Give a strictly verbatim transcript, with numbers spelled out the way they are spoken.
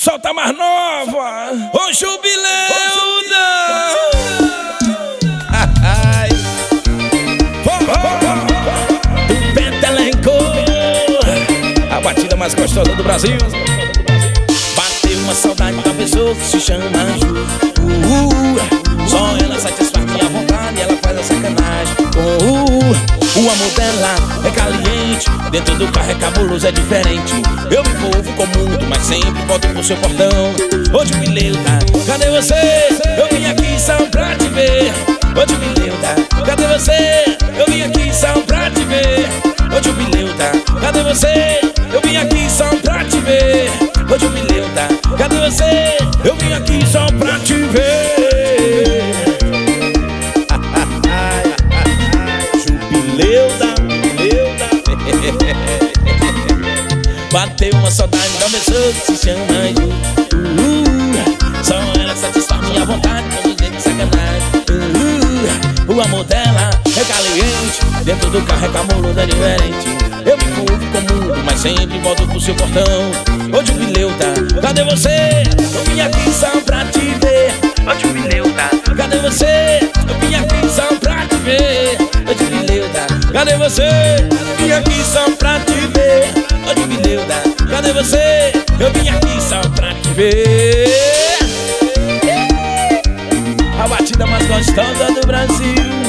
Solta mais nova, o Jubileuda. Do Pentelenco, a batida mais gostosa do Brasil. Bateu uma saudade da pessoa que se chama Ju. uh, uh, Só ela satisfaz minha vontade, ela faz a sacanagem. uh, uh, O amor dela é caliente, dentro do carro é cabuloso, é diferente. Eu me envolvo com o mundo, mas sempre volto pro seu portão. Ô Jubileuda, cadê você? Eu vim aqui só pra te ver. Ô Jubileuda, cadê você? Eu vim aqui só pra te ver. Ô Jubileuda, cadê você? Eu vim aqui só pra te ver. Ô Jubileuda, cadê você? Eu vim aqui só pra te ver. Jubileuda, Jubileuda. Bateu uma saudade da pessoa que se chama Ju. uh, uh, Só ela satisfaz minha vontade, com o jeito de sacanagem. uh, uh, O amor dela é caliente, dentro do carro é cabuloso, é diferente. Eu me envolvo com o mundo, mas sempre volto pro seu portão. Ô Jubileuda, cadê você? Eu vim aqui só pra te ver. Ô Jubileuda, cadê você? Eu vim aqui só pra te ver. Ô Jubileuda, cadê você? Eu vim aqui só pra te ver. Ô Jubileuda, cadê você? Eu vim aqui só pra te ver. A batida mais gostosa do Brasil.